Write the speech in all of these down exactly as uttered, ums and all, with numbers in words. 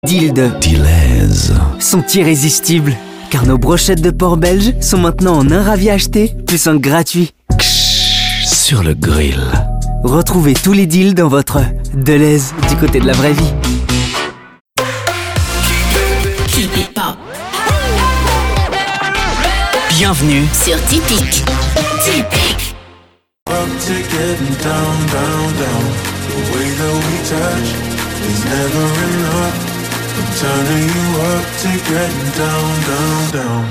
Deal de Deleuze sont irrésistibles, car nos brochettes de porc belge sont maintenant en un ravi acheté, plus un gratuit. Ksh, sur le grill. Retrouvez tous les deals dans votre Deleuze du côté de la vraie vie. Keep it pop. Bienvenue Sur Typique. Typique. Up to getting down, down, down. The way that we touch is never enough. I'm turning you up to getting down, down, down.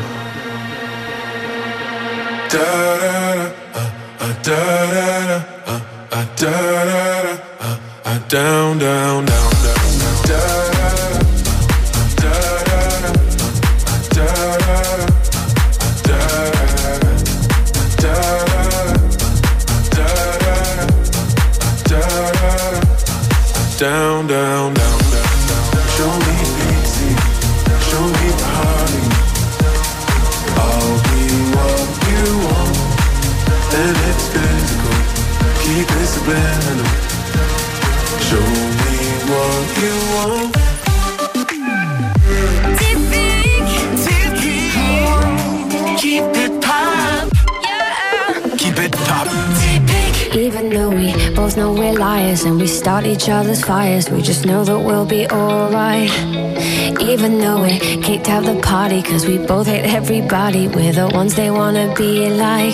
Da da da, uh, uh, da da da, uh, uh, da da da, uh, uh, down, down, down, down, down. Da da da, uh, uh, da da da, uh, uh, da da da, uh, da da da, da da da. Down, down, down, down, down. Show me pixie, show me party. I'll be what you want, and it's physical. Keep it subliminal. Show me what you want. Typique. Typique. Keep it pop. Yeah. Keep it pop. Even though we both know we're liars and we start each other's fires, we just know that we'll be alright. Even though we kicked out the party cause we both hate everybody, we're the ones they wanna be like.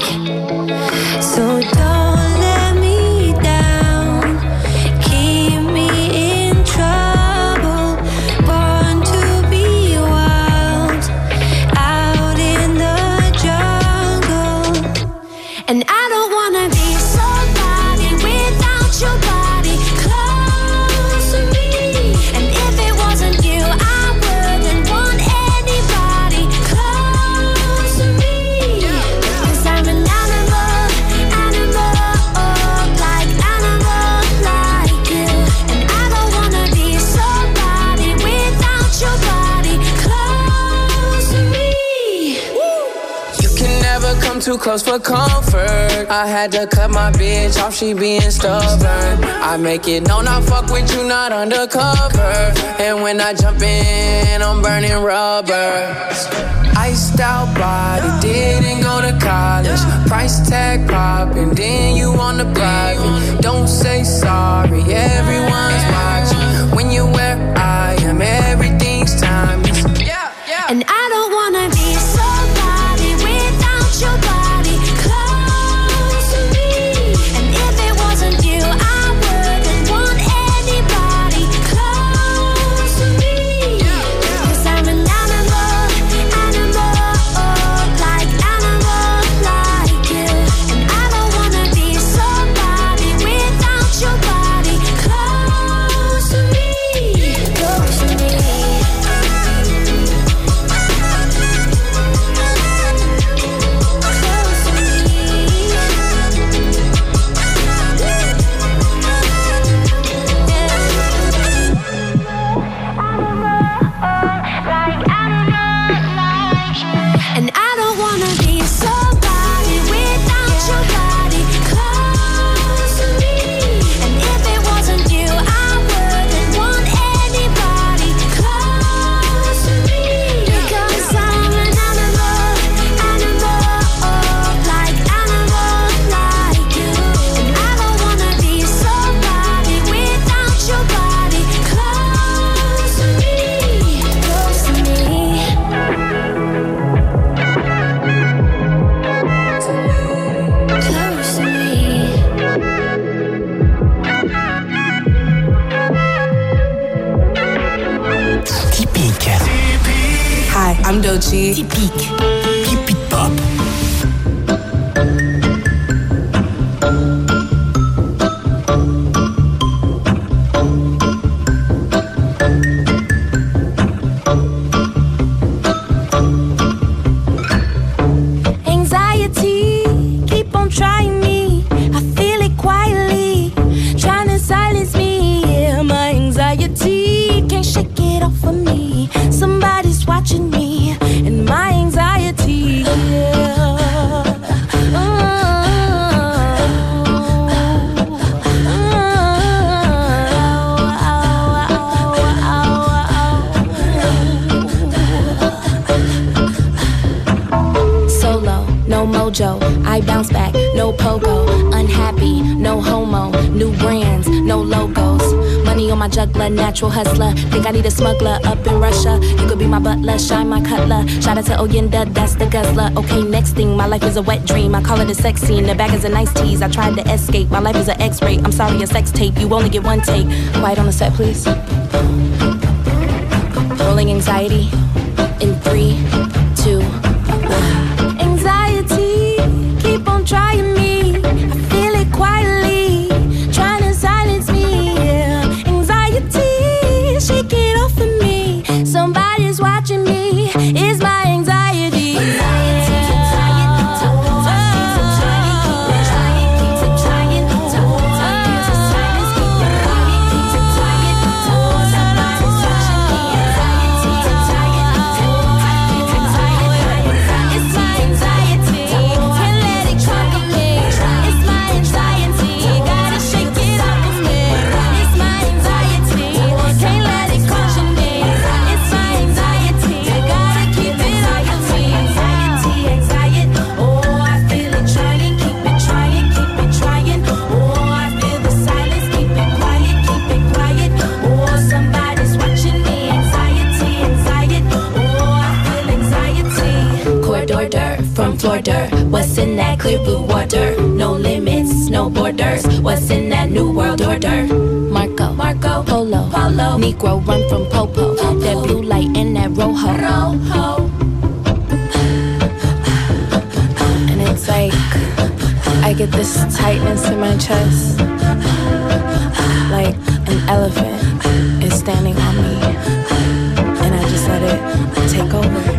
So don't let me down, keep me in trouble. Born to be wild, out in the jungle. And I don't wanna be somebody without your body close to me. And if it wasn't you, I wouldn't want anybody close to me. Cause I'm an animal, animal, like animal, like you. And I don't wanna be somebody without your body close to me. You can never come too close for comfort. I had to cut my bitch off, she being stubborn. I make it known I fuck with you, not undercover. And when I jump in, I'm burning rubber. Iced out body, didn't go to college. Price tag popping, then you on the private. Don't say sorry, everyone's watching. When you're where I am, everything's timeless. And I don't wanna be somebody without your body close to me. And if it wasn't you, I wouldn't want anybody close to me. Cause I'm an animal, animal, like animal, like you. And I don't wanna be somebody without your body close to me. Close to me. And I don't wanna be somebody without your body close to me. And if it wasn't you, I wouldn't want anybody close to me. Because I'm an animal, animal, like animal, like you. And I don't wanna be somebody without your body close to me. Close to me. Close to me. Typique. Hi, I'm Doechii. Typique. Keep it pop. Anxiety, keep on trying me. I feel it quietly, trying to silence me. Yeah, my anxiety can't shake it off of me. Somebody's watching me, and my anxiety, yeah. mojo. I bounce back, no pogo. Unhappy, no homo. New brands, no logos. Money on my juggler, natural hustler. Think I need a smuggler up in Russia. You could be my butler, shine my cutler. Shout out to Oyenda, that's the guzzler. Okay, next thing, my life is a wet dream. I call it a sex scene, the bag is a nice tease. I tried to escape, my life is an X-ray. I'm sorry, a sex tape, you only get one take. Quiet on the set, please. Rolling anxiety in three, two, one. Anxiety, keep on trying me. I feel it quietly, trying to silence me. Yeah. Anxiety, shake it off of me. Somebody's watching me. It's my anxiety. Anxiety. From Florida, what's in that clear blue water? No limits, no borders. What's in that new world order? Marco, Marco, Polo, Polo, Negro run from Popo. Popo. That blue light and that rojo. Rojo. And it's like I get this tightness in my chest, like an elephant is standing on me, and I just let it take over.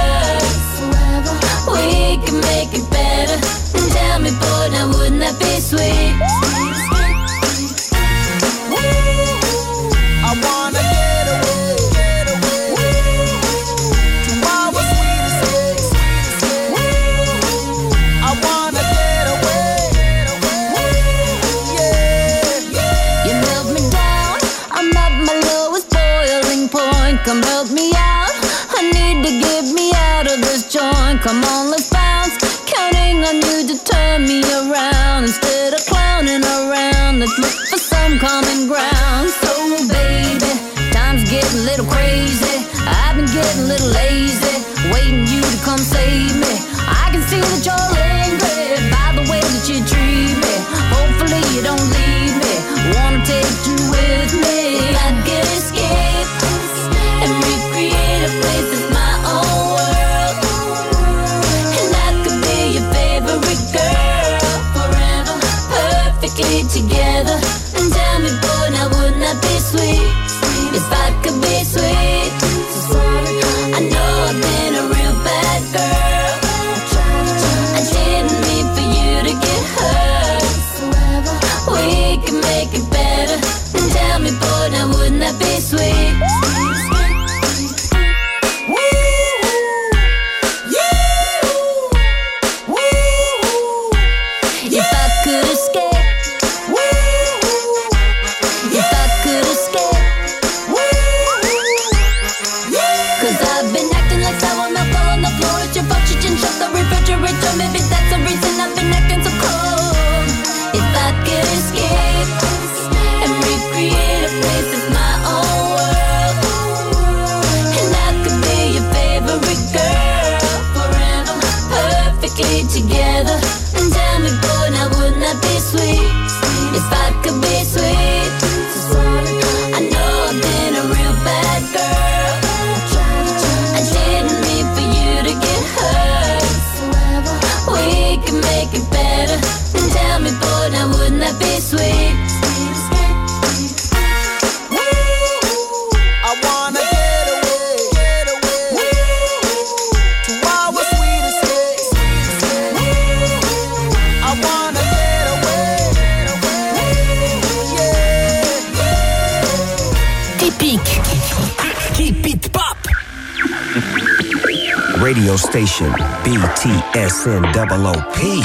Be getting a little lazy, waiting you to come save me. I can see that you're angry by the way that you treat me. Hopefully you don't leave me, wanna take you with me. If I could escape and recreate a place that's my own world, and I could be your favorite girl forever, perfectly together. And tell me, boy, now wouldn't that be sweet? If I could be sweet, I know I've been a real bad girl. I didn't mean for you to get hurt. We can make it better. And tell me, boy, now wouldn't that be sweet? If I could escape, if I could escape, 'cause I've been acting like sour milk all on the floor. It's your fault you didn't shut the refrigerator. Maybe that's the reason I've been acting so cold. If I could escape and recreate a place that's my own world, and I could be your favorite girl forever, perfectly together. And tell me, boy, now wouldn't that be sweet? If I could be sweet, I know I've been a real bad girl. I didn't mean for you to get hurt. We can make it better. And tell me, boy, now wouldn't that be sweet? I wanna get away, get away to our sweet escape. I wanna get away, get away, yeah. Typique. Keep it pop. Radio station B T S N O O P.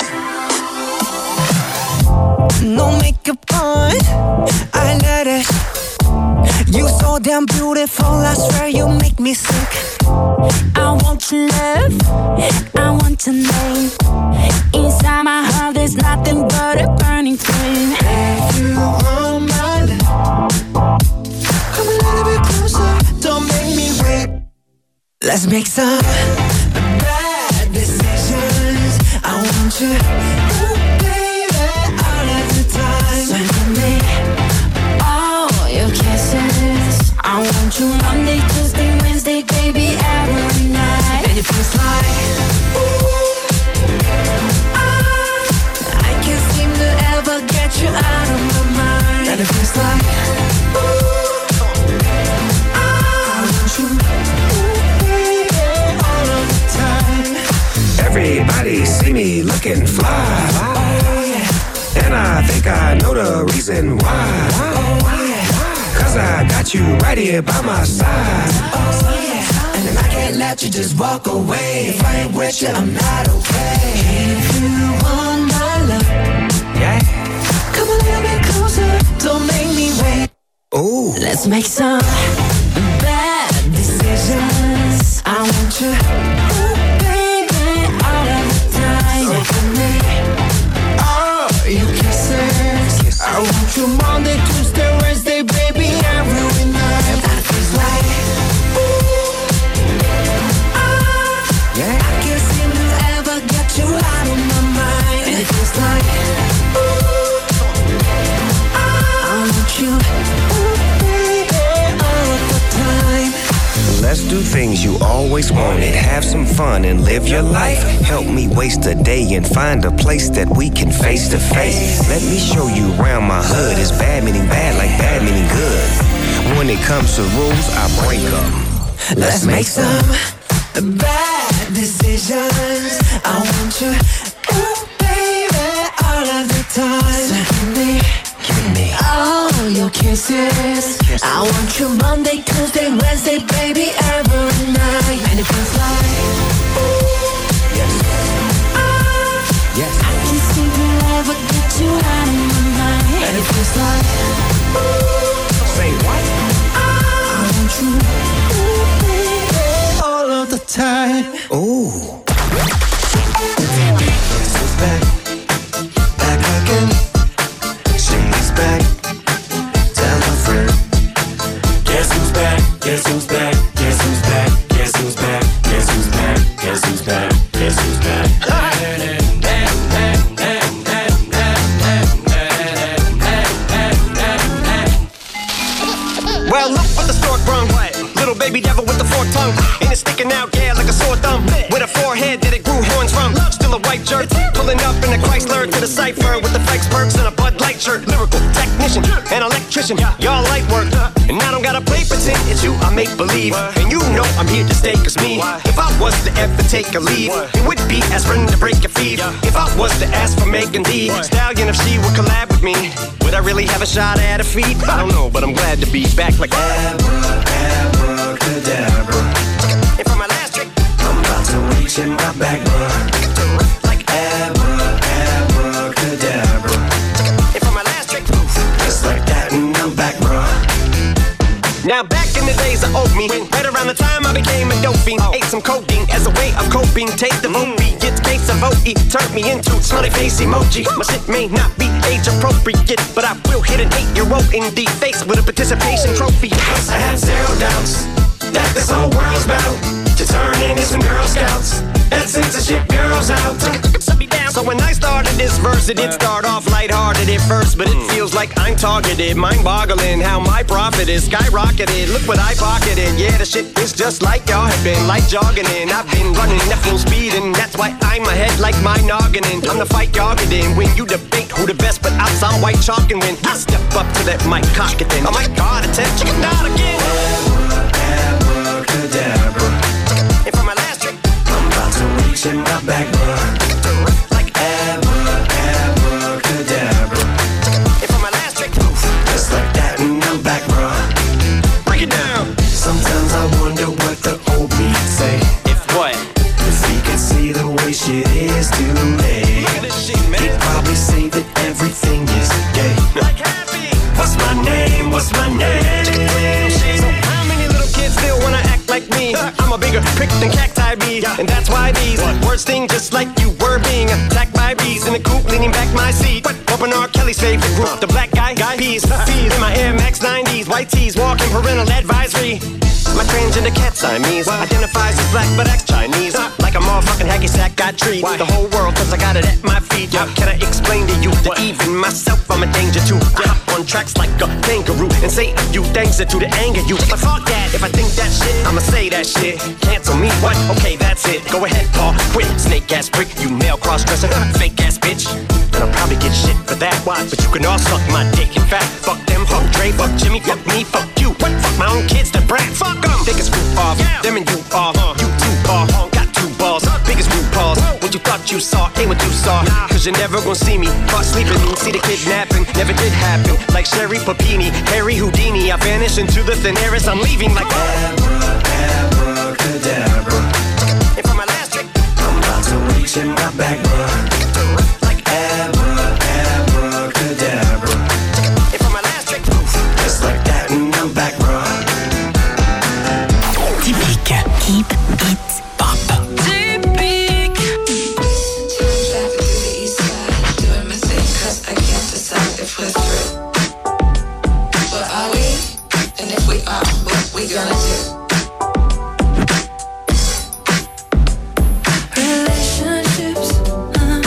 No makeup on, I let it. You so damn beautiful, I swear you make me sick. I want your love, I want your name. Inside my heart there's nothing but a burning flame. If you want my love, come a little bit closer, don't make me wait. Let's make some bad decisions. I want you, ooh, baby, all of the time. So give me all your kisses. I want you Monday, Tuesday, Wednesday, baby, every night. And it feels like, ooh, ah, I can't seem to ever get you out of my mind. And it feels like, ooh, ah, I want you, ooh, baby, all of the time. Everybody see me looking fly, Oh yeah, and I think I know the reason why. oh yeah, Cause I got you right here by my side. oh yeah. And I can't let you just walk away. If I ain't with you, I'm not okay. If you want my love, Yeah. come a little bit closer, don't make me wait. Ooh. Let's make some bad decisions. I want you, ooh, baby, all of the time. So give me all your kisses. I want you Monday, Tuesday, Wednesday, baby, every night. And it feels like, ooh, ah, Yeah. I can't seem to ever get you out of my mind. And it feels like, ooh, ah, I want you, ooh, baby, all of the time. Let's do things you always wanted. Have some fun and live your life. Help me waste a day and find a place that we can face to face. Let me show you around my hood. It's bad meaning bad like bad meaning good. When it comes to rules, I break them. Let's make some bad decisions. I want you, ooh, baby, all of the time. So give me, Give me all your kisses. I want you Monday, Tuesday, Wednesday, baby, every night. And it feels like, ooh, yes, ah, yes. I can't seem to ever get you out of my mind. And it feels like, ooh, Say what? I want you, ooh, baby, all of the time. Ooh. Guess who's back? Back again. She's back. Tell a friend. Guess who's back? Guess who's back? Guess who's back? baby devil with the forked tongue. And it's sticking out, yeah, like a sore thumb. With a forehead that it grew horns from. Still a white jerk, pulling up in a Chrysler to the cipher with the Fikes perks and a Bud Light shirt. Lyrical technician, an electrician, y'all light work. And I don't gotta play pretend, it's you I make believe. And you know I'm here to stay, cause me, if I was to ever take a leave, it would be aspirin to break your feet. If I was to ask for Megan Thee Stallion, if she would collab with me, would I really have a shot at a feat? I don't know, but I'm glad to be back like Abra, abracadabra. And for my last trick, I'm about to reach in my back, bruh. Like Abra, abracadabra. And for my last trick, just like that, and I'm back, bruh. Now back in the days of old me, right around the time I became a dope fiend, ate some codeine as a way of coping. Take the vote me, get case of O E, turned me into smiley face emoji. My shit may not be age appropriate, but I will hit an eight-year-old in the face with a participation trophy. Cause I have zero doubts that this whole world's about to turn into some Girl Scouts and censorship girls out. So when I started this verse, it did start off lighthearted at first, but it feels like I'm targeted, mind-boggling how my profit is skyrocketed. Look what I pocketed, yeah, the shit is just like y'all have been, like jogging in. I've been running at full speed, and that's why I'm ahead like my noggin. I'm the fight y'all get in when you debate who the best, but I'm some white chalk, and when I step up to that mic, cock it then. Oh my God, attempt chicken out again. Abracadabra. And for my last trick, I'm about to reach in my back, bruh. Like Abra, abracadabra. And for my last trick, just like that, and I'm back, bruh. Break it down. Sometimes I wonder what the old me say. If what? If he could see the way shit is today. Look at this shit, man. He'd probably say that everything is gay. Like happy. What's my name? What's my name? So how many little kids still wanna act like me? I'm a bigger prick than cacti bees, and that's why these words sting just like you were being attacked by bees in the coop, leaning back my seat. Open R. Kelly's favorite group, the black guy, guy peas, peas in my Air Max nineties, white tees, walking parental advisory. My transgender cat Siamese identifies as black but acts Chinese. Like a motherfucking hacky sack, I treat the whole world cause I got it at my feet. Can I explain to you that even myself I'm a danger to? I hop on tracks like a kangaroo and say a few things that to the anger you. But fuck that, if I think that shit, I'ma say that shit. Cancel me, what? Okay, that's it. Go ahead, Paul, quit. Snake ass prick, you male cross-dresser, fake ass bitch. And I'll probably get shit for that, why? But you can all suck my dick. In fact, fuck them, fuck Dre, fuck Jimmy, fuck me, fuck you. What? Fuck my own kids, the brat. Fuck them. Biggest group off, yeah. Them and you off. Uh, you two ball, uh, got two balls. Uh, biggest group balls. What you thought you saw ain't what you saw. Nah. Cause you're never gonna see me caught sleeping. See the kidnapping, never did happen. Like Sherry Papini, Harry Houdini. I vanish into the thin air as I'm leaving like Abra, abracadabra. And for my last trick, I'm about to reach in my back, bruh. Like Abra, abracadabra. And for my last trick, just like that, and I'm back, bruh. Typique. Keep it pop. Typique. Doing my thing cause I can't decide if we're through. But are we? And if we are, what we gonna do? Relationships, uh,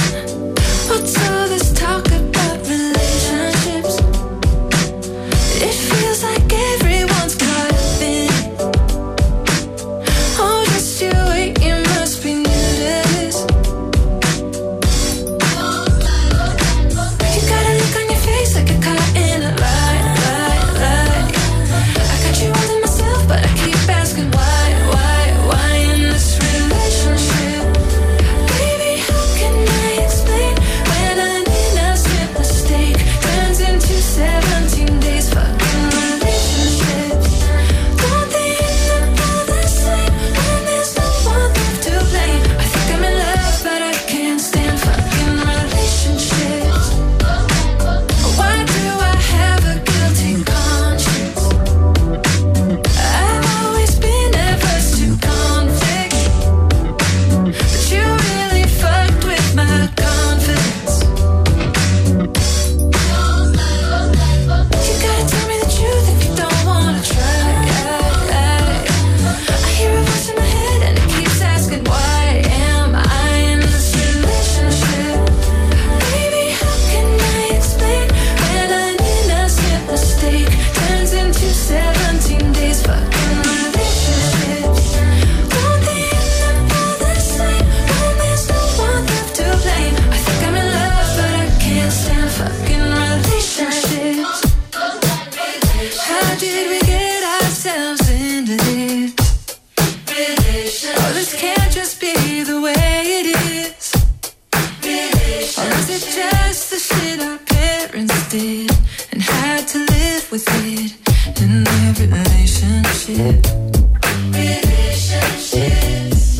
accepted and had to live with it in every relationship. Relationships.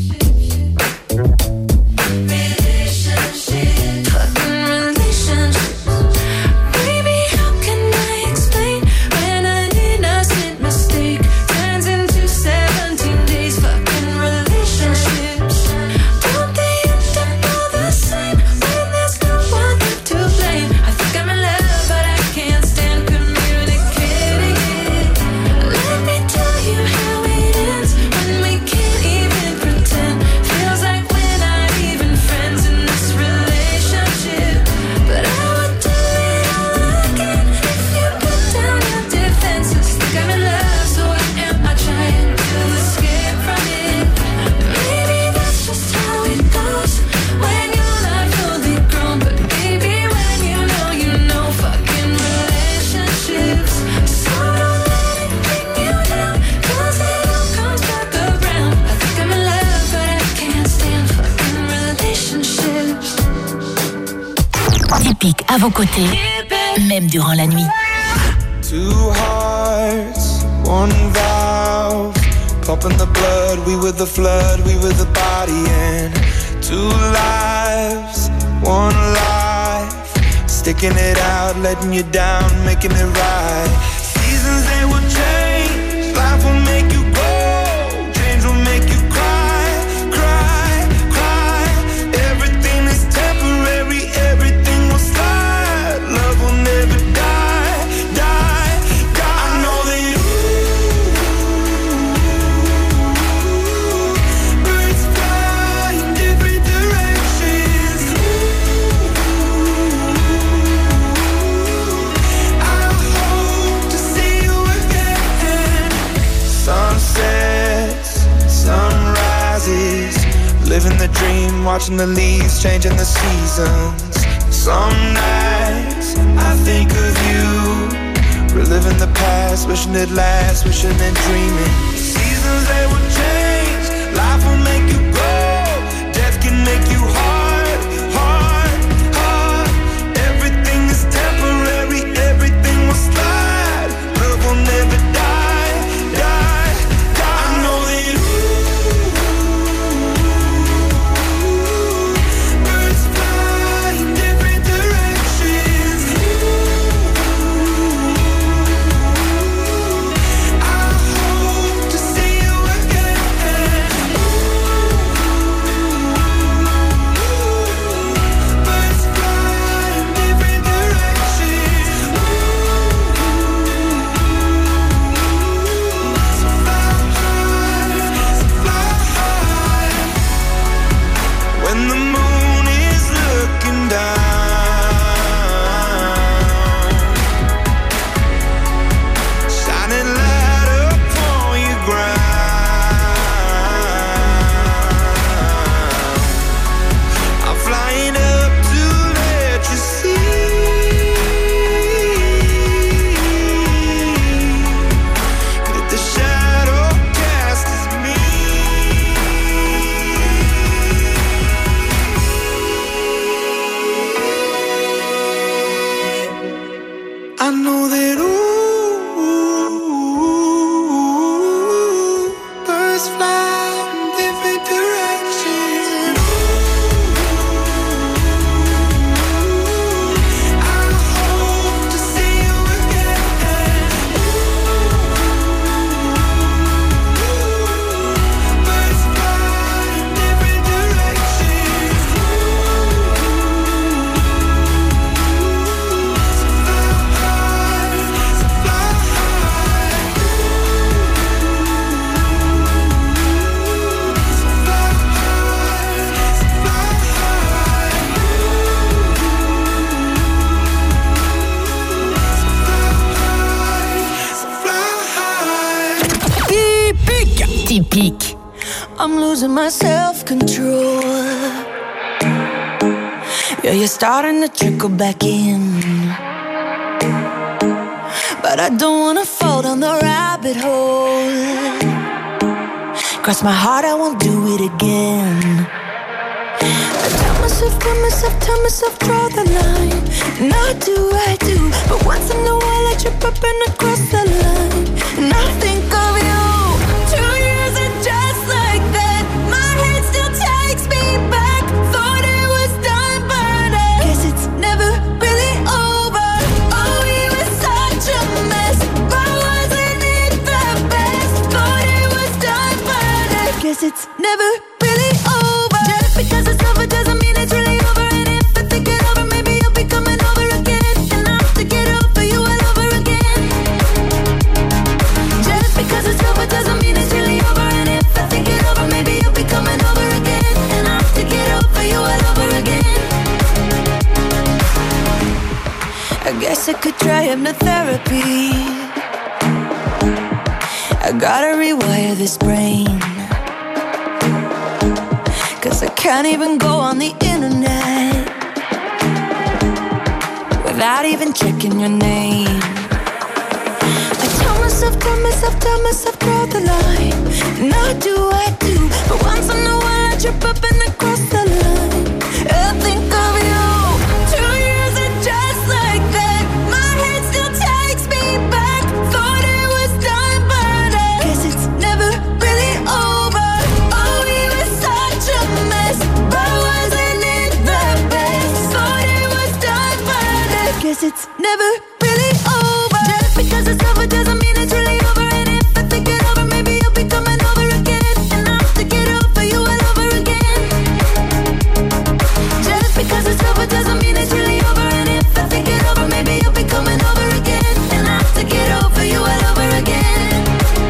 Relationships. Fucking relationships. Baby, how can I explain when an innocent mistake turns into seventeen days? Fucking relationships. Don't they end up all the same when there's no one left to blame? I think I'm in love, but I can't stand communicating it. Let me tell you how it ends when we can't even pretend. Feels like we're not even friends in this relationship. But I would do it all again if you put down your defenses. Think I'm in love, so why am I trying to escape from it? Maybe that's just how it goes when you're not fully grown. But baby, when you know, you know. Fucking relationships. So don't let it bring you down, 'cause it all comes back around. I think I'm in love, but I can't stand fucking relationships. Typique à vos côtés, même durant la nuit. Two hearts, one valve. Pumping the blood, we were the flood, we were the body. And two lives, one life. Sticking it out, letting you down, making it right. Seasons, they will change. Life will make you grow. Dreams will make you cry, cry, cry. Everything is temporary, everything will slide. Love will never die, die, die. I know that you, birds fly in different directions. I hope to see you again. Sunsets, sunrises, living the dream, watching the leaves, changing the seasons. Some nights I think of you, reliving the past, wishing it lasts, wishing and dreaming. Seasons, they will change, life will make you grow. Death can make you hard, hard, hard. Everything is temporary, everything will slide. Love will never die, die, die. I know that you, birds fly in different directions. I hope to see you again. Birds fly in different directions. So fly high, so fly high. When the moon is looking down, shining light upon your ground, I'm flying up to let you see. If the shadow cast is me, I know that ooh, birds fly in different directions. I hope to see you again. Birds fly in different directions. So fly high, so fly high. So fly high, so fly high. So fly high, so fly high. Typique. Typique. I'm losing my self-control. Yeah, you're starting to trickle back in, but I don't wanna fall down the rabbit hole. Cross my heart, I won't do it again. I tell myself, tell myself, tell myself, draw the line. Not do right, I guess I could try hypnotherapy. I gotta rewire this brain, 'cause I can't even go on the internet without even checking your name. I tell myself, tell myself, tell myself, draw the line. And I do, I do, but once in a while I trip up and I cross the line. I think of you. Two years and just like that, my head still takes me back. Thought it was done, but I guess it's never really over. Oh, we were such a mess, but wasn't it the best? Thought it was done, but I guess it's never really over. Just because it's over doesn't mean it's really over. And if I think it over, maybe you'll be coming over again. And I'll have to get over you all over again. Just because it's over doesn't mean it's really over. And if I think it over, maybe you'll be coming over again. And I'll have to get over you all over again.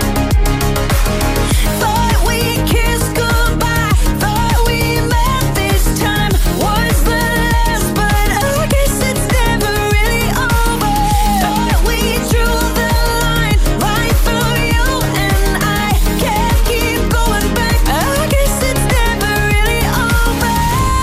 Thought we kissed goodbye, thought we met this time was the last, but I guess it's never really over. Thought we drew the line right through you, and I can't keep going back. I guess it's never really over.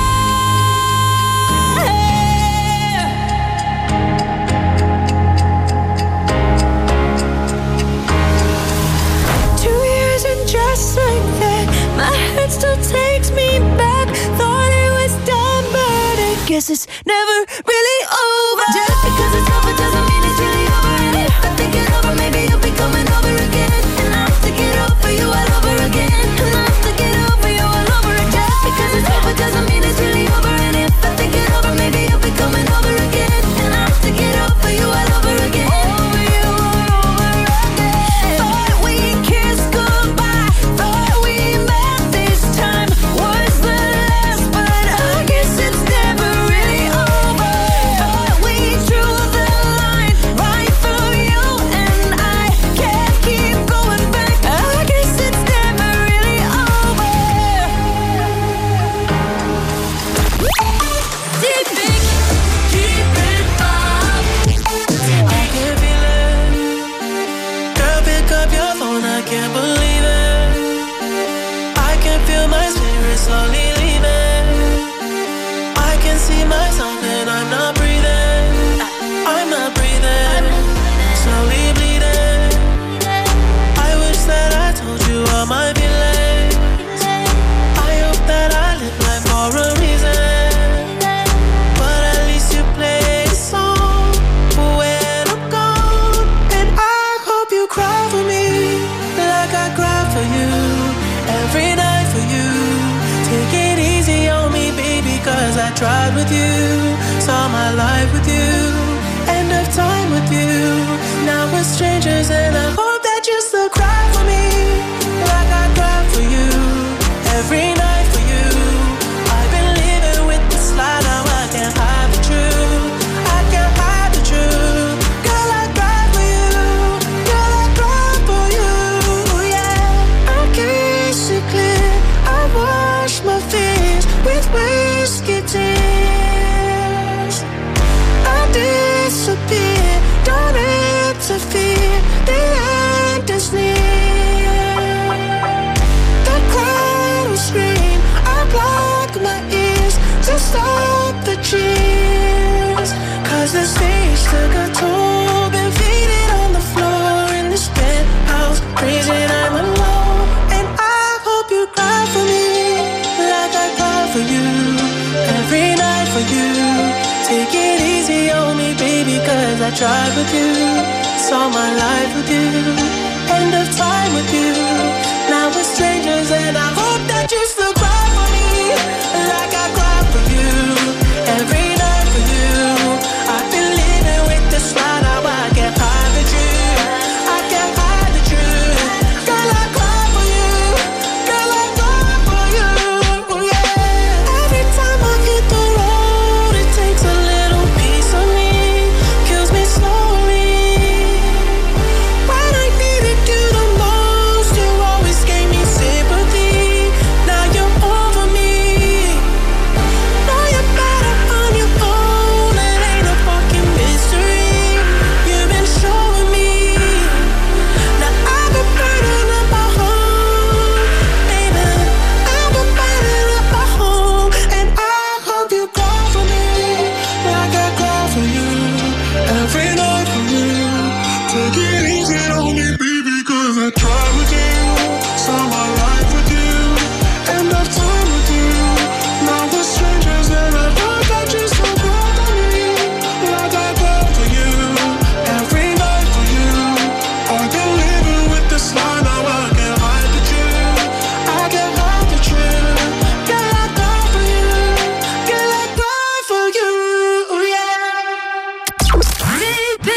Two years and just like that, my head still takes me back. Thought it was done, but I guess it's never really over. Just because it's over doesn't mean it's really over. And if I think it over, maybe you'll be coming over again. And I'll have to get over you all over again. And I'll have to get over you all over again. Just because it's over doesn't mean it's really over. And if I think it over, maybe you'll be coming over again. And I'll have to get over you all over again. Over you all over again. Thought we kissed goodbye, thought we met this time was the last, but I guess it's never really over. Thought we drew the line right through you, and I can't keep going back. I guess it's never really over. Deep it, keep it up. I can feel it. Girl, pick up your phone, I can't believe it. I can feel my spirit slowly leaving. I can see myself and I'm not breathing. I'm not breathing. Slowly bleeding. I wish that I told you all my feelings. I hope that I live life for a reason. But at least you play a song when I'm gone. And I hope you cry for me like I cry for you. Every night for you. Take it easy on me, baby, 'cause I tried with you. Saw my life with you. End of time with you. Now we're strangers and I hope that you still cry for me like I cry for you. Every night for you. I've been living with this lie, now I can't hide the truth. I can't hide the truth. Girl, I cry for you. Girl, I cry for you. Yeah. I kiss it clear. I wash my face with whiskey tears. I disappear. Don't interfere. The end is near. The crowd will scream. I block my ears to stop the cheers. 'Cause the stage took a toll. Been faded on the floor in this penthouse. Freezing, I'm alone. And I hope you cry for me like I cry for you. Every night for you. Take it easy on me, baby, 'cause I tried with you. Saw my life with you. End of time with you. Now we're strangers and I hope that you still cry for me like I cry for you. Every night for you. I've been living with this lie, now I can't hide the truth. I can't hide the truth. Girl, I cry for you. Girl, I cry for you. Yeah. Every time I hit the road, it takes a little piece of me. Kills me slowly. When I needed you the most, you always gave me sympathy. Now you're over me. Know you're better on your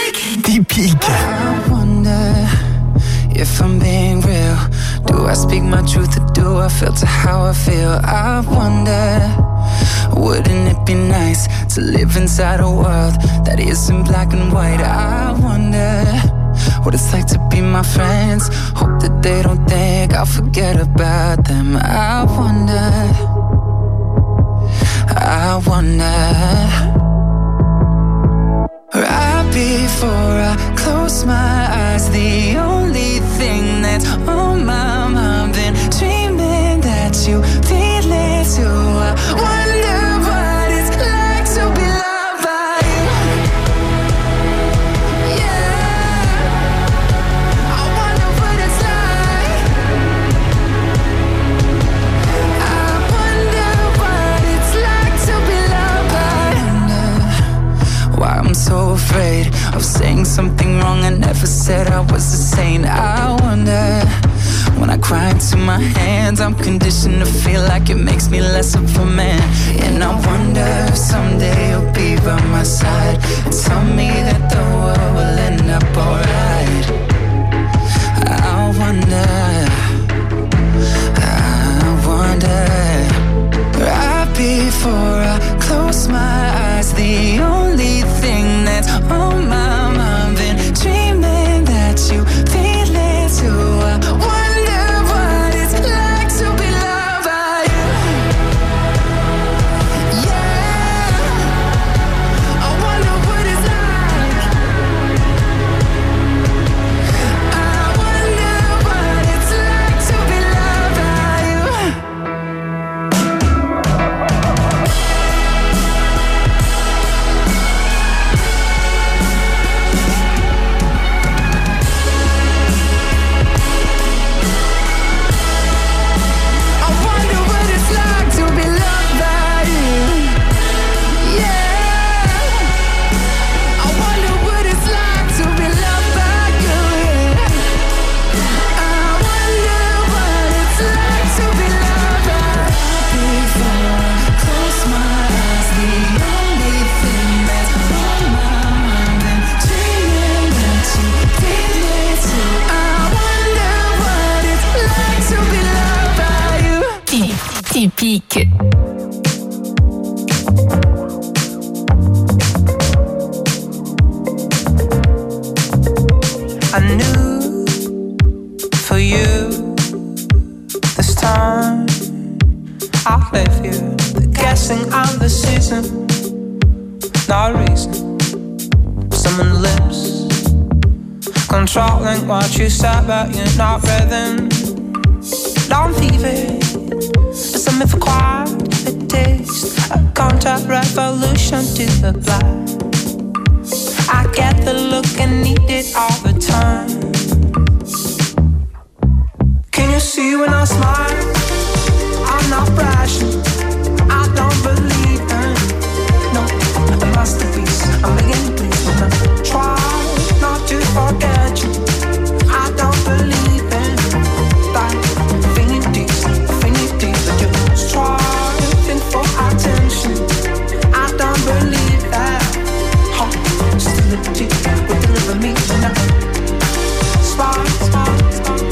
Typique. I wonder if I'm being real. Do I speak my truth or do I filter how I feel? I wonder, wouldn't it be nice to live inside a world that isn't black and white? I wonder what it's like to be my friends. Hope that they don't think I'll forget about them. I wonder, I wonder. Right before I close my eyes, the only thing that's on my mind, been dreaming that you feel it too. I wonder what it's like to be loved by you. Yeah, I wonder what it's like. I wonder what it's like to be loved by you. Why I'm so afraid of saying something wrong. I never said I was a saint. I wonder, when I cry into my hands, I'm conditioned to feel like it makes me less of a man. And I wonder if someday you'll be by my side and tell me that the world will end up alright. I wonder, I wonder. Right before I close my eyes, the only thing that's on my mind, been dreaming that you feel it too. I wonder what it's like to be loved by you. Yeah, I wonder what it's like. I wonder what it's like to be loved by you. Typique. I knew for you this time I'll leave you the guessing and the season. No reason, someone lips controlling what you said, but you're not breathing. Don't leave it. There's something for quiet, a taste, a contact revolution to the black. I get the look and need it all the time. Can you see when I smile? I'm not flashing. I don't believe in no a masterpiece. I'm beginning please when I try not to forget you. I don't believe in that affinities, affinities that you're striving for attention. I don't believe that hostility will deliver me now. Spark, spark, spark.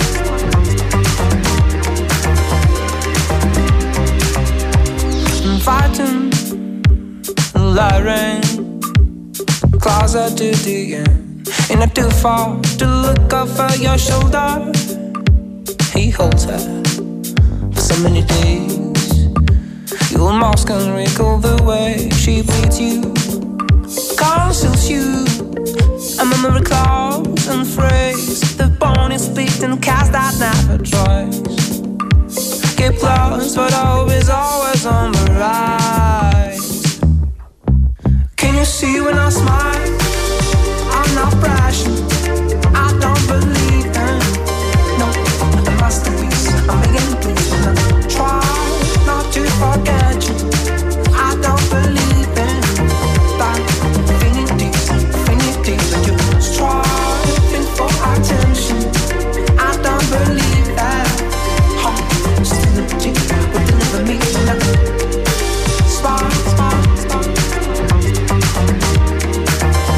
Fighting, luring, closer to the end. Ain't not too far to look over your shoulder. He holds her for so many days. You almost can recall the way she beats you, conceals you. A memory close and phrase. The bone is split and cast that never tries. Keep close, but hope is always on the rise. Can you see when I smile? I'm not flashing. I don't believe in no a masterpiece. I'm beginning please when I try not to forget you. I don't believe in that affinities, affinities that you're striving for attention. I don't believe that hostility will deliver me now. Spark, spark, spark.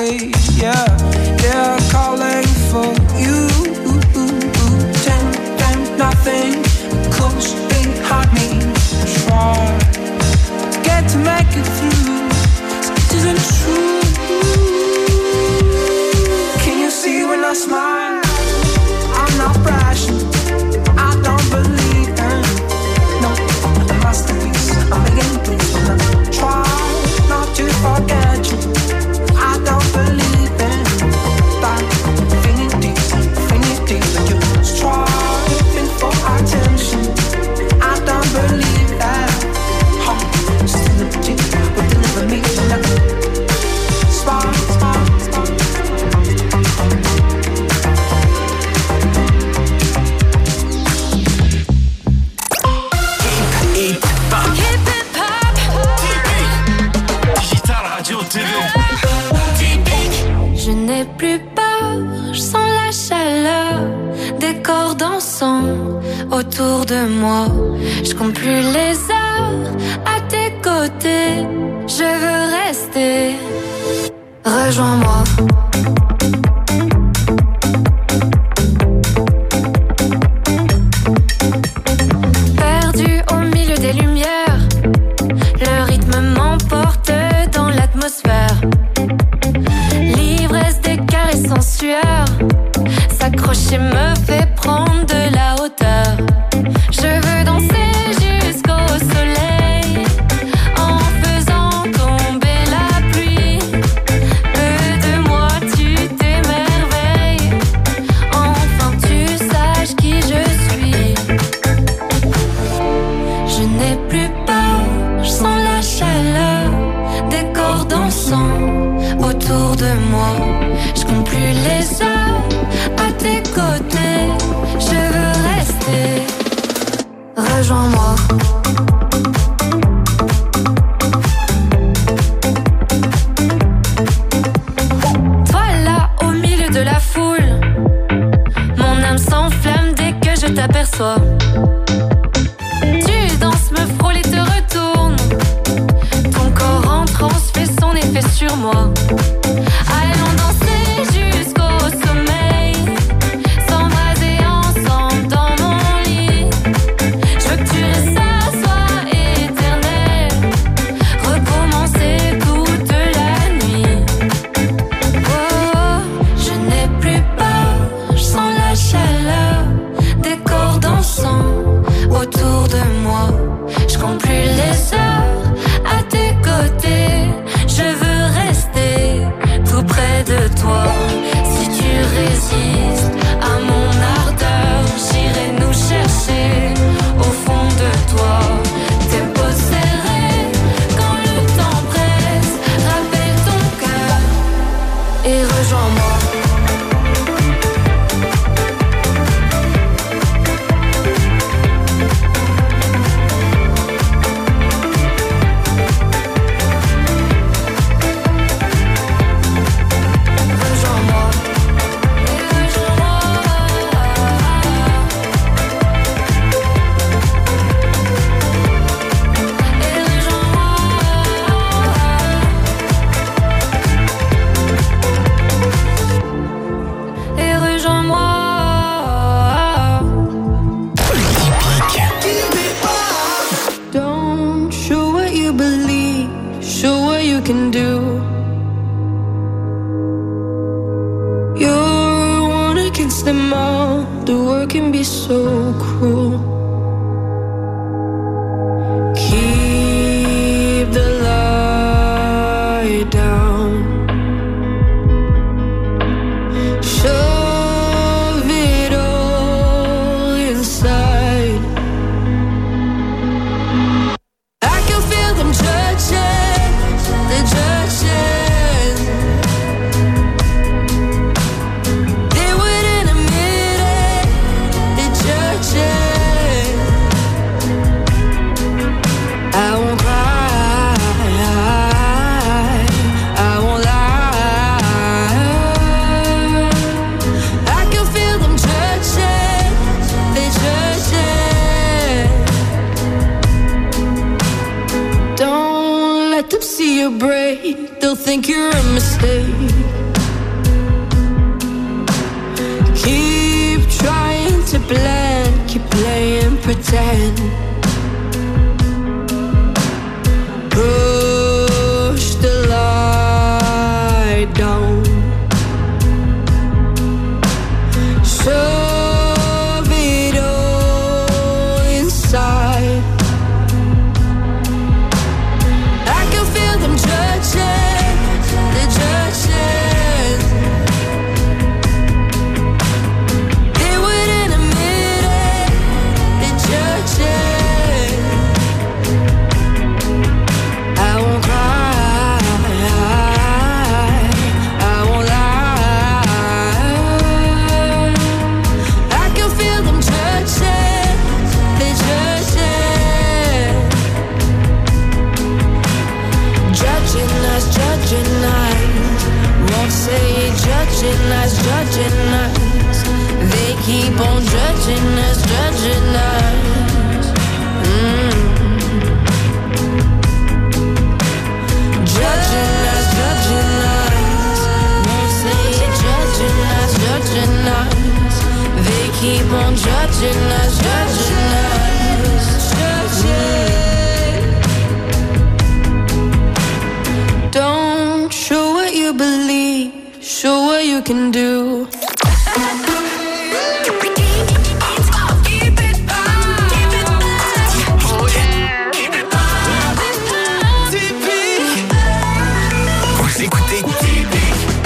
exactly, yeah, yeah, calling for you. Ten, ten, nothing, close behind me. Try to get to make it through. It isn't true. Can you see when I smile? I'm not brashing. I don't believe in no a masterpiece. I'm beginning to try not to forget you. I don't believe in that infinity, infinity. But you're striving for attention. I don't believe that. Huh, stability will deliver me that spark, spark, spark. Je n'ai plus peur, je sens la chaleur des corps dansant autour de moi. Je compte plus les heures à tes côtés. Je veux rester. Rejoins-moi. Perdu au milieu des lumières, le rythme m'emporte dans l'atmosphère. L'ivresse des caresses en sueur, s'accrocher me fait prendre de la hauteur. Je veux danser jusqu'au soleil, en faisant tomber la pluie. Peu de moi tu t'émerveilles, enfin tu saches qui je suis. Je n'ai plus peur, je sens la chaleur des corps dansant autour de moi. Je compte plus les heures à tes côtés. Je veux rester. Rejoins-moi. Toi là au milieu de la foule, mon âme s'enflamme dès que je t'aperçois. Tu danses, me frôles et te retournes. Ton corps en transe fait son effet sur moi. Allons danser jusqu'au sommeil, s'embraser ensemble dans mon lit. Je veux que tu restes, ça soit éternel, recommencer toute la nuit. Oh, je n'ai plus peur, je sens la chaleur des corps dansant autour de moi. Je compte plus les heures à tes côtés. Je veux rester tout près de toi. Si tu résistes à mon ardeur, j'irai nous chercher au fond de toi. Tes peaux serrées quand le temps presse, rappelle ton cœur et rejoins-moi. Don't show what you believe, show what you can do. You're one against them all, the world can be so cruel. Keep the light down, shove it all inside. I can feel them judging, they're judging. They wouldn't admit it, they're judging. see you break, they'll think you're a mistake. Keep trying to blend, keep playing pretend. Push the light down. Shove it all inside. I can feel them judging, they're judging. They wouldn't admit it, they're judging. I won't cry, I won't lie. I can feel them judging, they're judging. Judging us, judging us. Won't say it, judging us, judging us. They keep on judging us, judging us. Mm. Judging us, judging us. Won't say it, judging us, judging us. They keep on judging us, judging us. Judging. Don't show what you believe, show what you can do. Vous écoutez T-Pic.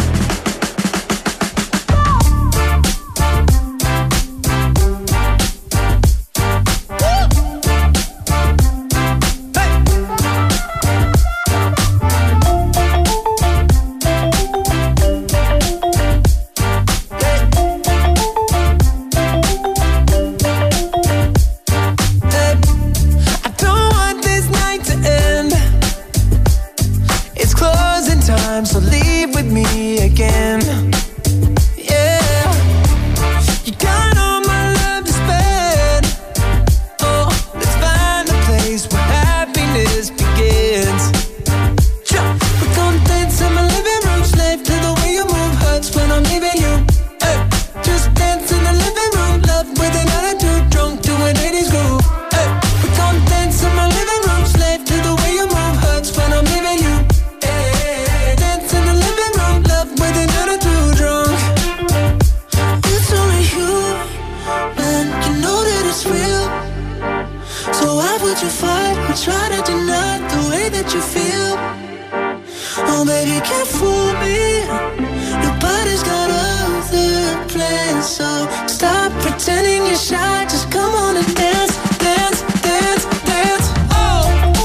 I don't want this night to end. It's closing time, so leave with me again. Yeah, you got all my love to spend. Oh, let's find a place where happiness begins. Sure. We're gonna dance in my living room, slave to the way you move hurts when I'm leaving you. Hey, just dance in the living room, love with an attitude, drunk to an eighties groove. Hey, we're gonna dance in my living room, slave to the way you move hurts when I'm leaving you. Hey, dance in the living room, love with an attitude, drunk. It's only human, you know that it's real. So why would you fight or try to deny the way that you feel? Oh baby, you can't fool me. Nobody's got other plans. So stop pretending you're shy. Just come on and dance, dance, dance, dance. Oh.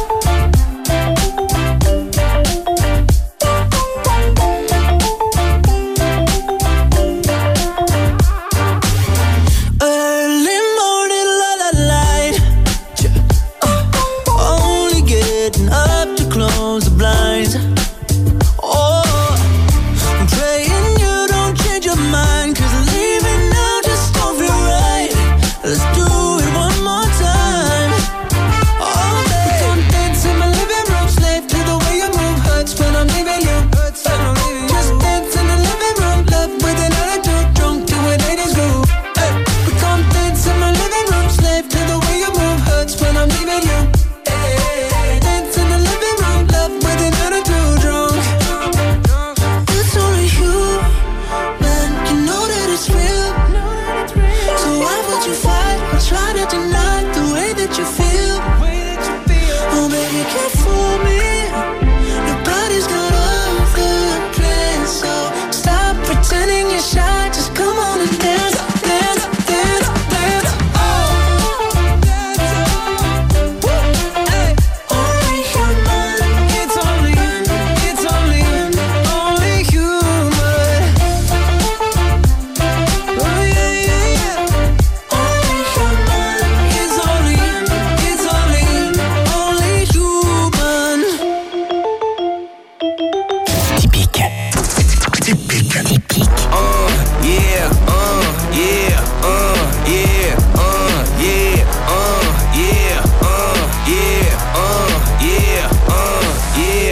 Early morning, la la light. Uh, only getting up to close the blinds. Oh, I'm praying you don't change your mind, 'cause leaving now just don't feel right. Let's do it one more time. Oh, babe. We gon' dance in my living room, slave to the way you move hurts when I'm leaving you. Just dance in the living room, love with an attitude, drunk to an eighties groove. Hey, we gon' dance in my living room, slave to the way you move hurts when I'm leaving you. Hey, dance in the living room, love with an attitude.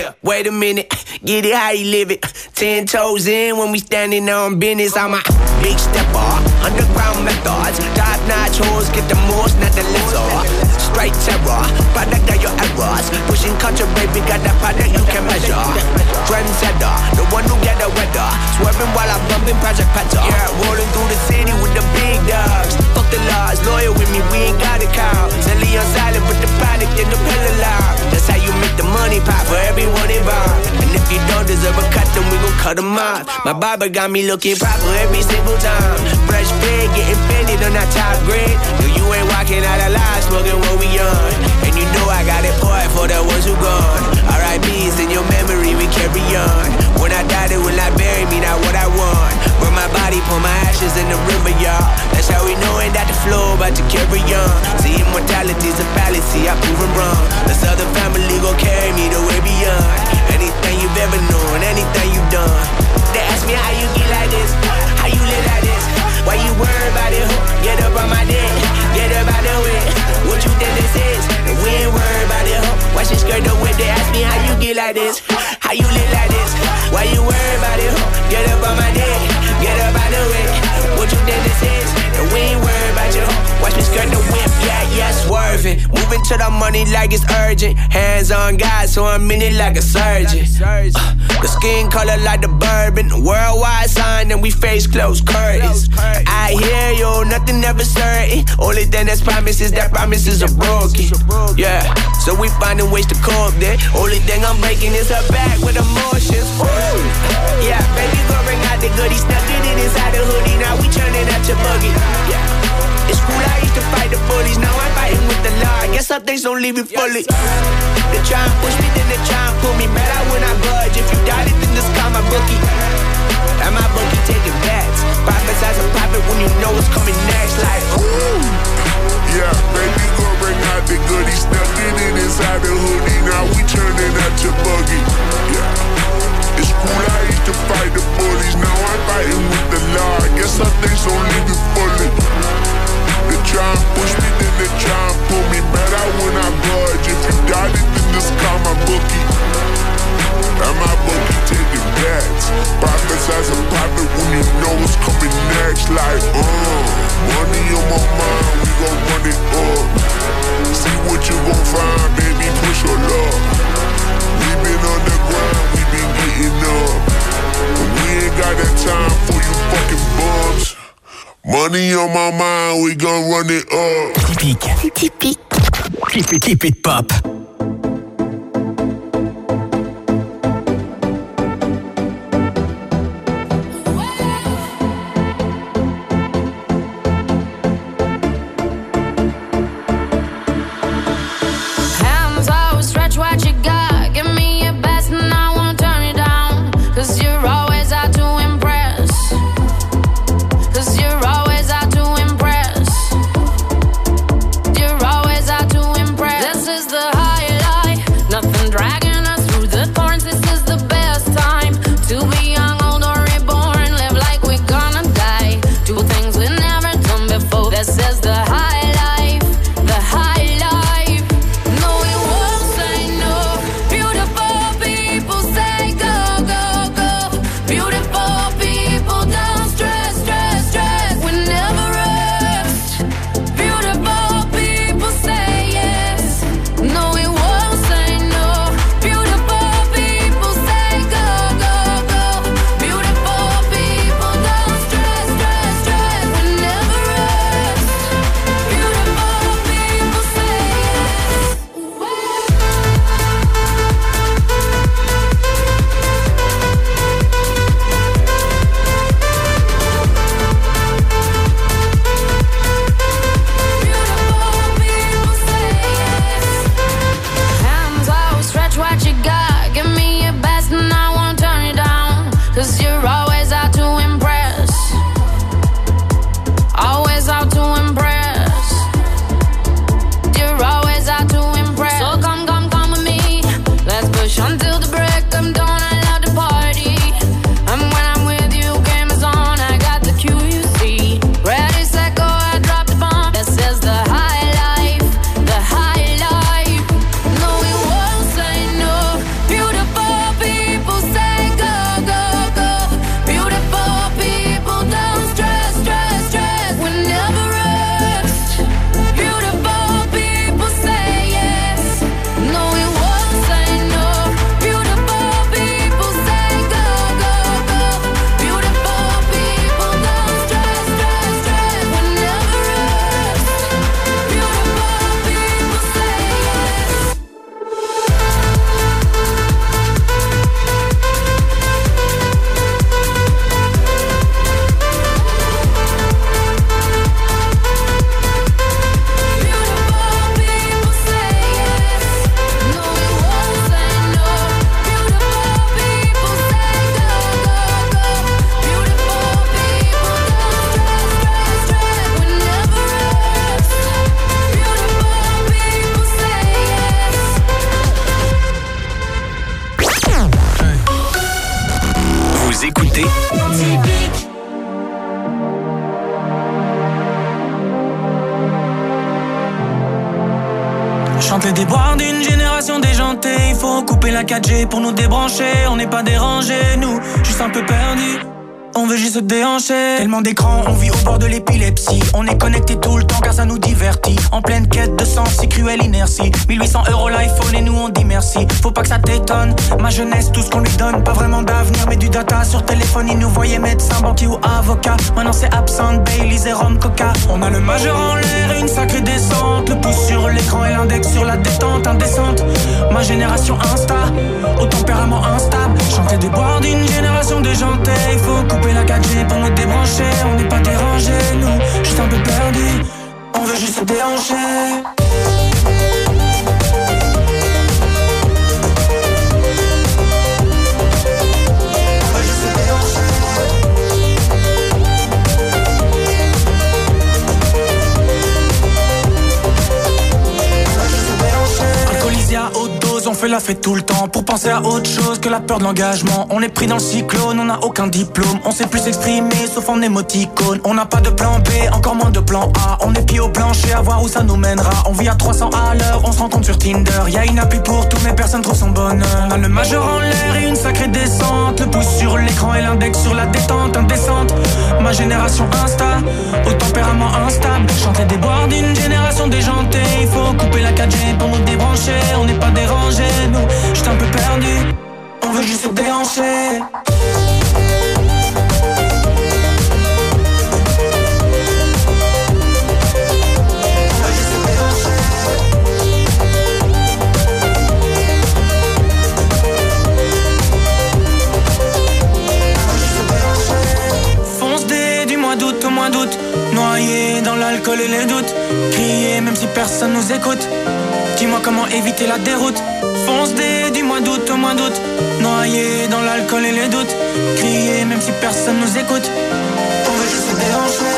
Yeah, wait a minute, get it how you live it. Ten toes in when we standing on business. I'm a big stepper, underground methods. Top notch hoes, get the most, not the lesser. Straight terror, product of your errors. Pushing culture, baby, got that product you can measure. Trendsetter, the one who get the weather. Swerving while I'm bumping Project Petter. Yeah, rolling through the city with the big dogs. Fuck the laws, loyal with me, we ain't got a cow. Silly on silent, but the product in the pillar loud. That's how you make the money pop for everyone involved. And if you don't deserve a cut, then we gon' cut them off. My barber got me looking proper every single time. Fresh pig, getting fitted on that top grade. No, you ain't walking out alive, smoking what we on. And you know I got it poured for the ones who gone. R I P's in your memory, we carry on. When I die, they will not bury me, not what I want. Burn my body, pour my ashes in the river, y'all. That's how we knowin' that the flow about to carry on. See, immortality's a fallacy, I prove it wrong. The Southern family gon' carry me the way beyond. Anything you've ever known, anything you've done. They ask me how you get like this, how you live like this. Why you worry about it, ho? Get up on my dick, get up out the way. What you think this is? And we ain't worried about it, ho. Why she skirt the way? They ask me how you get like this, how you live like this. Why you worry about it, ho? Get up on my dick, get up out the way. What you think this is? And we ain't worried about you, ho. Watch me skirt the whip, yeah, yeah, swerving. Moving to the money like it's urgent. Hands on God, so I'm in it like a surgeon. Uh, the skin color like the bourbon. Worldwide sign, and we face closed curtains. I hear you, nothing ever certain. Only thing that's promised is that promises are broken. Yeah, so we finding ways to cope there. Only thing I'm breaking is her back with emotions. Woo. Yeah, baby, go bring out the goodies. Stuck it in inside the hoodie. Now we turning out your buggy. Yeah. It's cool, I used to fight the bullies. Now I'm fighting with the law. I guess some things don't leave me fully. They try and push me, then they try and pull me. Better when I budge. If you doubt it, then just call my bookie. And my bookie taking bets. Profits as a profit when you know what's coming next. Like, ooh. Yeah, baby, go bring out the goodies. Stuck it in inside the hoodie. Now we turning out your buggy. Yeah. It's cool, I used to fight the bullies. Now I'm fighting with the law. I guess some things don't leave me fully. They try and push me, then they try and pull me. Better when I budge. If you doubt it, then just call my bookie. And my bookie taking bets. Profits as a profit when you know what's coming next. Like, uh, money on my mind, we gon' run it up. See what you gon' find, baby, push your luck. We been on the grind, we been getting up. But we ain't got that time for you fucking bums. Money on my mind, we gon' run it up. Typique. Typique. Keep it, keep it pop. This is the high exclusivité. Chante les déboires d'une génération déjantée. Il faut couper la quatre G pour nous débrancher. On n'est pas dérangés, nous, juste un peu perdus. On veut juste se déhancher. Tellement d'écrans, on vit au bord de l'épilepsie. On est connecté tout le temps car ça nous divertit. En pleine quête de sens, si cruelle inertie. mille huit cents euros l'iPhone et nous on dit merci. Faut pas que ça t'étonne, ma jeunesse, tout ce qu'on lui donne. Pas vraiment d'avenir mais du data. Sur téléphone ils nous voyaient médecin, banquier ou avocat. Maintenant c'est absinthe, Baileys et rhum, coca. On a le majeur en l'air et une sacrée descente. Le pouce sur l'écran et l'index sur la détente indécente. Ma génération insta, au tempérament instable. Chanter des boires d'une génération déjantée. Il faut couper la quatre G pour nous débrancher. On n'est pas dérangés, nous, juste un peu perdus. On veut juste se déhancher. À haute dose, on fait la fête tout le temps pour penser à autre chose que la peur de l'engagement. On est pris dans le cyclone, on n'a aucun diplôme. On sait plus s'exprimer sauf en émoticône. On n'a pas de plan B, encore moins de plan A. On est pieds au plancher à voir où ça nous mènera. On vit à trois cents à l'heure, on se rencontre sur Tinder. Y'a une appli pour tout mais personne trouve son bonheur. On a le majeur en l'air et une sacrée descente. Le pouce sur l'écran et l'index sur la détente indécente. Ma génération insta, au tempérament instable. Chanter des boires d'une génération déjantée. Il faut couper la quatre G pour nous débrancher. On n'est pas dérangés, nous, juste un peu perdus. On veut juste se déhancher. Fonce des du mois d'août au mois d'août. Noyé dans l'alcool et les doutes. Crier même si personne nous écoute. Dis-moi comment éviter la déroute. Fonce des du mois d'août au mois d'août. Noyé dans l'alcool et les doutes. Crier même si personne nous écoute. On veut juste se déhancher.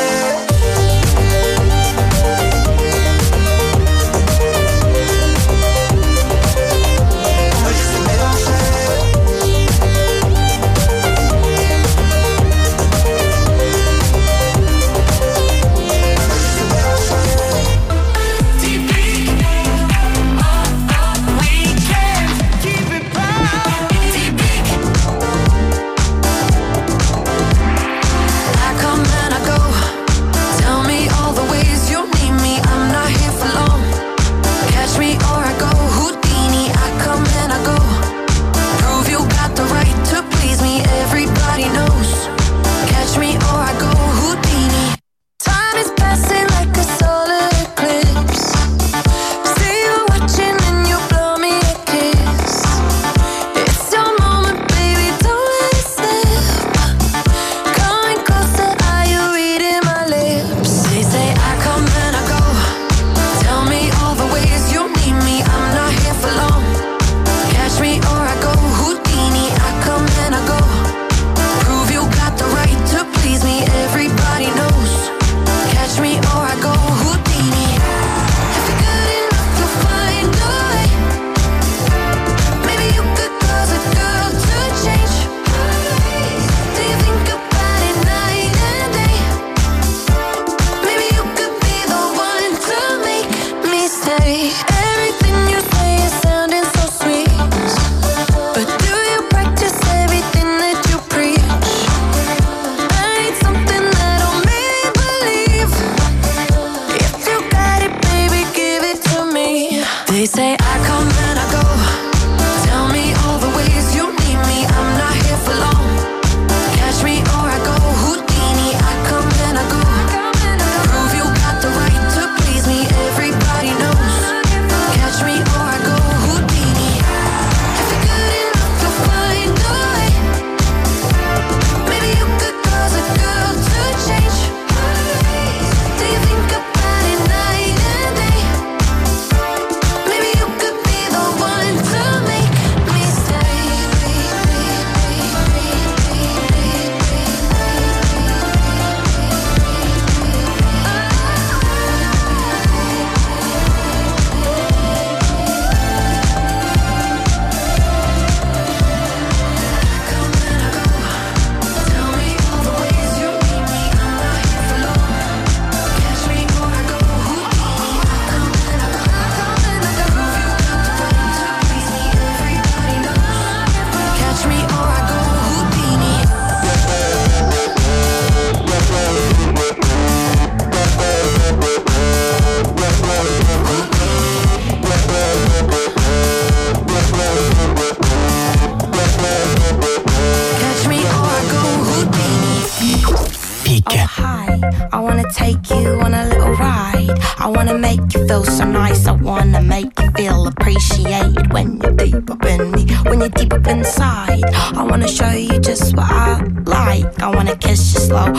Oh, hi, I wanna take you on a little ride. I wanna make you feel so nice. I wanna make you feel appreciated when you're deep up in me, when you're deep up inside. I wanna show you just what I like. I wanna kiss you slow,